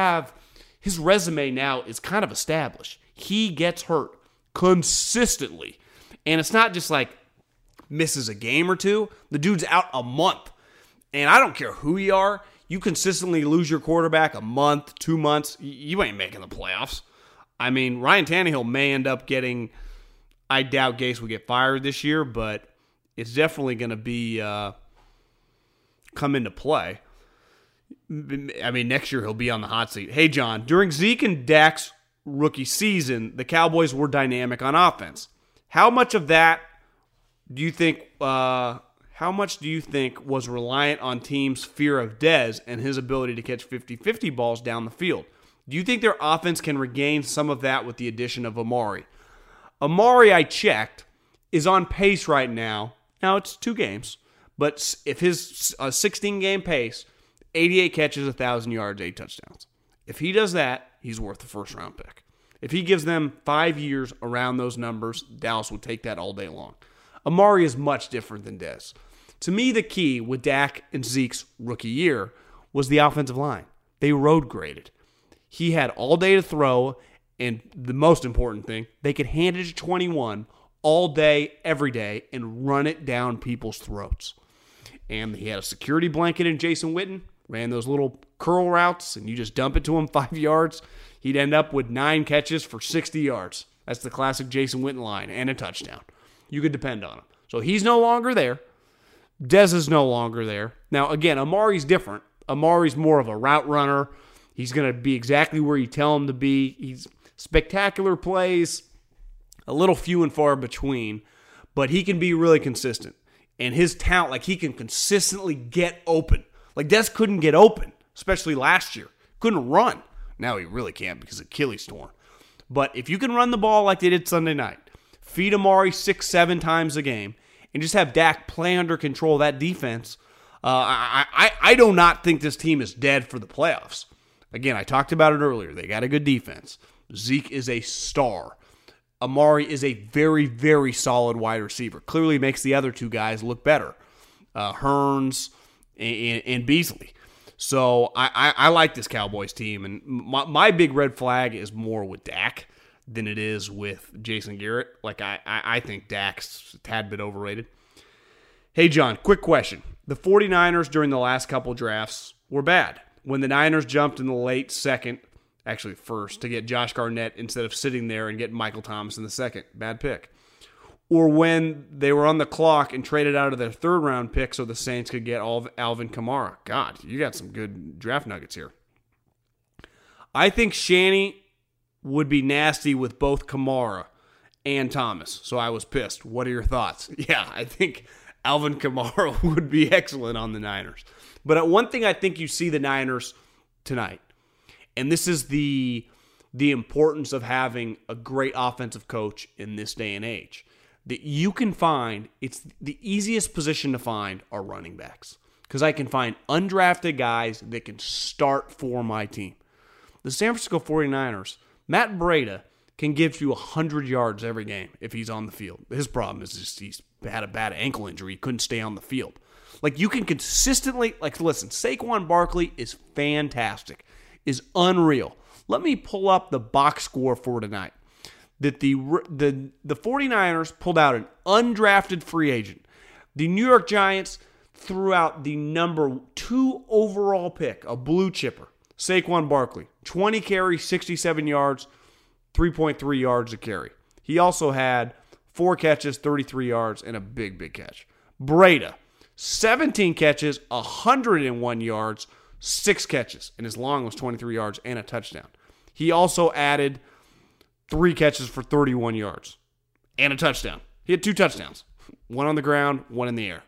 his resume now is kind of established. He gets hurt consistently. And it's not just like misses a game or two. The dude's out a month. And I don't care who you are, you consistently lose your quarterback a month, 2 months, you ain't making the playoffs. I mean, Ryan Tannehill may end up getting, I doubt Gase will get fired this year, but it's definitely going to be come into play. I mean, next year he'll be on the hot seat. Hey, John, during Zeke and Dak's rookie season, the Cowboys were dynamic on offense. How much of that do you think was reliant on teams' fear of Dez and his ability to catch 50-50 balls down the field? Do you think their offense can regain some of that with the addition of Amari? Amari, I checked, is on pace right now. Now, it's 2 games, but if his 16-game pace, 88 catches, 1,000 yards, 8 touchdowns. If he does that, he's worth the first-round pick. If he gives them 5 years around those numbers, Dallas would take that all day long. Amari is much different than Dez. To me, the key with Dak and Zeke's rookie year was the offensive line. They road graded. He had all day to throw, and the most important thing, they could hand it to 21 all day, every day, and run it down people's throats. And he had a security blanket in Jason Witten, ran those little curl routes, and you just dump it to him 5 yards. He'd end up with 9 catches for 60 yards. That's the classic Jason Witten line, and a touchdown. You could depend on him. So he's no longer there. Dez is no longer there. Now, again, Amari's different. Amari's more of a route runner. He's going to be exactly where you tell him to be. He's spectacular plays, a little few and far between, but he can be really consistent. And his talent, like he can consistently get open. Like Dez couldn't get open, especially last year. Couldn't run. Now he really can't because Achilles torn. But if you can run the ball like they did Sunday night, feed Amari 6-7 times a game, and just have Dak play under control of that defense, I do not think this team is dead for the playoffs. Again, I talked about it earlier. They got a good defense. Zeke is a star. Amari is a very, very solid wide receiver. Clearly makes the other two guys look better, Hearns and Beasley. So I like this Cowboys team, and my big red flag is more with Dak than it is with Jason Garrett. Like, I think Dak's a tad bit overrated. Hey, John, quick question. The 49ers during the last couple drafts were bad. When the Niners jumped in the late second, actually first, to get Josh Garnett instead of sitting there and getting Michael Thomas in the second. Bad pick. Or when they were on the clock and traded out of their third-round pick so the Saints could get Alvin Kamara. God, you got some good draft nuggets here. I think Shanny would be nasty with both Kamara and Thomas, so I was pissed. What are your thoughts? Yeah, I think Alvin Kamara would be excellent on the Niners. But one thing I think you see the Niners tonight, and this is the importance of having a great offensive coach in this day and age, that you can find, it's the easiest position to find are running backs. Because I can find undrafted guys that can start for my team. The San Francisco 49ers, Matt Breida can give you 100 yards every game if he's on the field. His problem is just he's had a bad ankle injury. He couldn't stay on the field. Like, you can consistently, like, listen, Saquon Barkley is fantastic, is unreal. Let me pull up the box score for tonight. That the 49ers pulled out an undrafted free agent. The New York Giants threw out the number 2 overall pick, a blue chipper, Saquon Barkley. 20 carries, 67 yards, 3.3 yards a carry. He also had 4 catches, 33 yards, and a big, big catch. Breida, 17 catches, 101 yards, 6 catches, and his long was 23 yards and a touchdown. He also added 3 catches for 31 yards and a touchdown. He had 2 touchdowns, one on the ground, one in the air.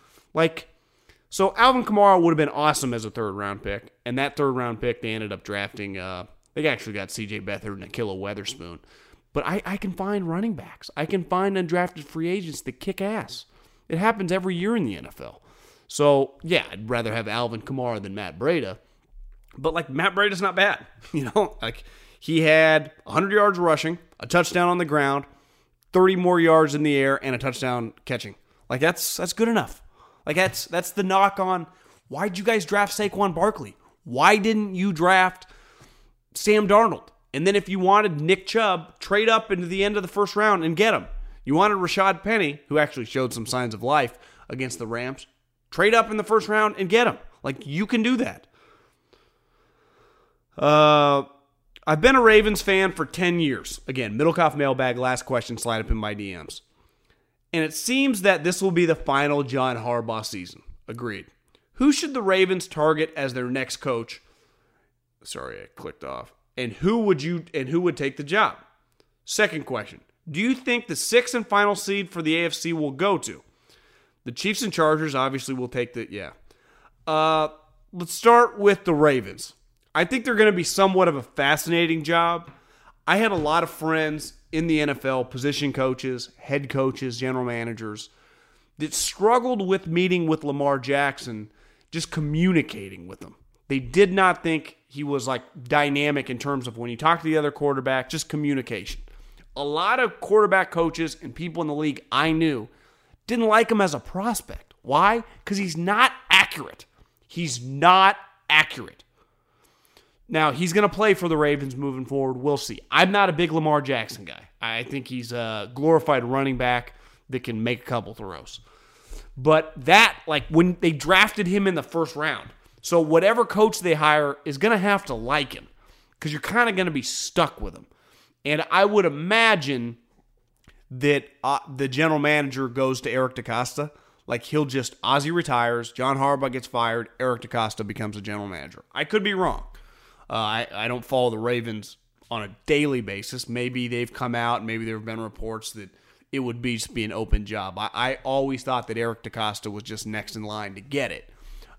So Alvin Kamara would have been awesome as a third-round pick, and that third-round pick they ended up drafting. They actually got C.J. Beathard and Ahkello Weatherspoon. But I can find running backs. I can find undrafted free agents that kick ass. It happens every year in the NFL. So, yeah, I'd rather have Alvin Kamara than Matt Breida. But, Matt Breida's not bad. He had 100 yards rushing, a touchdown on the ground, 30 more yards in the air, and a touchdown catching. That's good enough. That's the knock on, why'd you guys draft Saquon Barkley? Why didn't you draft Sam Darnold? And then if you wanted Nick Chubb, trade up into the end of the first round and get him. You wanted Rashad Penny, who actually showed some signs of life against the Rams, trade up in the first round and get him. You can do that. I've been a Ravens fan for 10 years. Again, Middlecoff mailbag, last question, slide up in my DMs. And it seems that this will be the final John Harbaugh season. Agreed. Who should the Ravens target as their next coach? Sorry, I clicked off. And who would take the job? Second question. Do you think the 6th and final seed for the AFC will go to? The Chiefs and Chargers obviously will take let's start with the Ravens. I think they're going to be somewhat of a fascinating job. I had a lot of friends in the NFL, position coaches, head coaches, general managers, that struggled with meeting with Lamar Jackson, just communicating with him. They did not think he was dynamic in terms of when you talk to the other quarterback, just communication. A lot of quarterback coaches and people in the league I knew didn't like him as a prospect. Why? Because he's not accurate. He's not accurate. Now, he's going to play for the Ravens moving forward. We'll see. I'm not a big Lamar Jackson guy. I think he's a glorified running back that can make a couple throws. But when they drafted him in the first round, so whatever coach they hire is going to have to like him because you're kind of going to be stuck with him. And I would imagine that the general manager goes to Eric DeCosta. Like, Ozzie retires, John Harbaugh gets fired, Eric DeCosta becomes a general manager. I could be wrong. I don't follow the Ravens on a daily basis. Maybe they've come out, maybe there have been reports that it would just be an open job. I always thought that Eric DeCosta was just next in line to get it.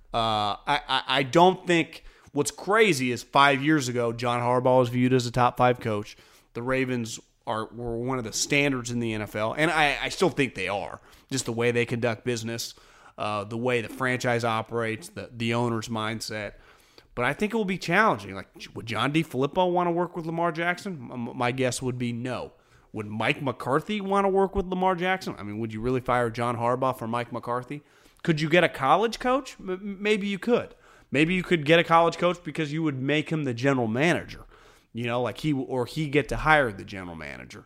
I don't think what's crazy is 5 years ago, John Harbaugh was viewed as a top 5 coach. The Ravens were one of the standards in the NFL, and I still think they are. Just the way they conduct business, the way the franchise operates, the owner's mindset. But I think it will be challenging. Like, would John DeFilippo want to work with Lamar Jackson? My guess would be no. Would Mike McCarthy want to work with Lamar Jackson? I mean, would you really fire John Harbaugh for Mike McCarthy? Could you get a college coach? Maybe you could. Maybe you could get a college coach because you would make him the general manager. You know, like he get to hire the general manager.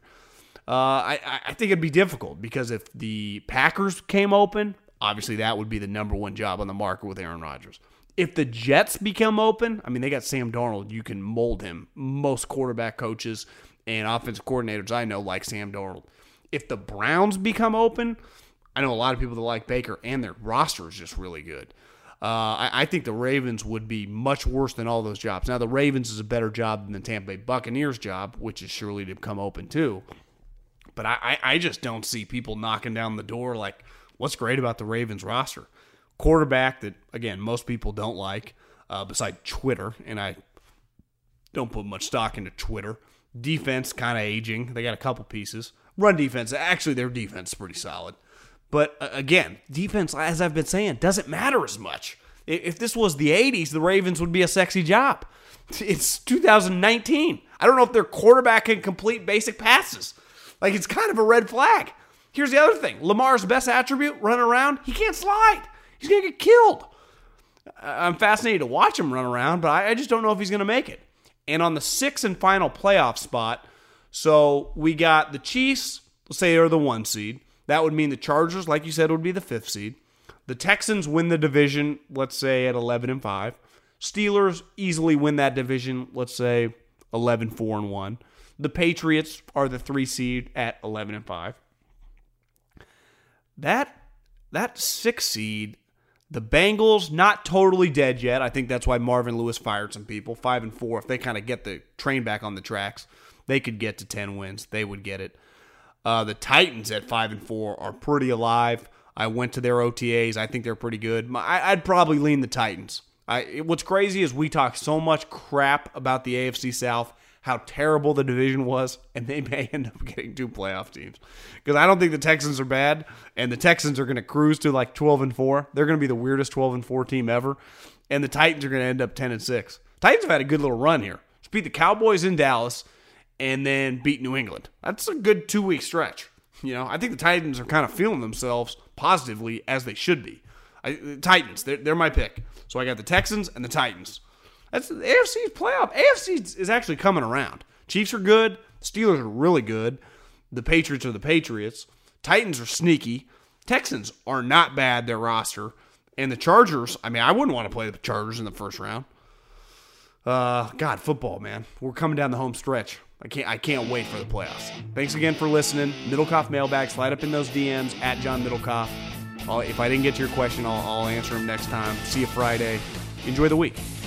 I think it'd be difficult because if the Packers came open, obviously that would be the number one job on the market with Aaron Rodgers. If the Jets become open, I mean, they got Sam Darnold. You can mold him. Most quarterback coaches and offensive coordinators I know like Sam Darnold. If the Browns become open, I know a lot of people that like Baker, and their roster is just really good. I think the Ravens would be much worse than all those jobs. Now, the Ravens is a better job than the Tampa Bay Buccaneers job, which is surely to come open too. But I just don't see people knocking down the door like, what's great about the Ravens roster? Quarterback that, again, most people don't like, besides Twitter, and I don't put much stock into Twitter. Defense kind of aging. They got a couple pieces. Run defense, actually their defense is pretty solid. But again, defense, as I've been saying, doesn't matter as much. If this was the 80s, the Ravens would be a sexy job. It's 2019. I don't know if their quarterback can complete basic passes. Like, it's kind of a red flag. Here's the other thing. Lamar's best attribute, running around, he can't slide. He's going to get killed. I'm fascinated to watch him run around, but I just don't know if he's going to make it. And on the sixth and final playoff spot, so we got the Chiefs, let's say they're the 1 seed. That would mean the Chargers, like you said, would be the 5th seed. The Texans win the division, let's say at 11-5. Steelers easily win that division, let's say 11-4-1. The Patriots are the 3 seed at 11-5. That 6 seed, the Bengals, not totally dead yet. I think that's why Marvin Lewis fired some people. 5-4, if they kind of get the train back on the tracks, they could get to 10 wins. They would get it. The Titans at 5-4 are pretty alive. I went to their OTAs. I think they're pretty good. I'd probably lean the Titans. What's crazy is we talk so much crap about the AFC South, how terrible the division was, and they may end up getting 2 playoff teams. Because I don't think the Texans are bad, and the Texans are going to cruise to like 12-4. They're going to be the weirdest 12-4 team ever, and the Titans are going to end up 10-6. Titans have had a good little run here. Just beat the Cowboys in Dallas, and then beat New England. That's a good 2-week stretch. You know, I think the Titans are kind of feeling themselves positively as they should be. Titans, they're my pick. So I got the Texans and the Titans. That's the AFC's playoff. AFC is actually coming around. Chiefs are good. Steelers are really good. The Patriots are the Patriots. Titans are sneaky. Texans are not bad, their roster. And the Chargers, I mean, I wouldn't want to play the Chargers in the first round. God, football, man. We're coming down the home stretch. I can't wait for the playoffs. Thanks again for listening. Middlecoff Mailbag. Slide up in those DMs at John Middlecoff. If I didn't get to your question, I'll answer them next time. See you Friday. Enjoy the week.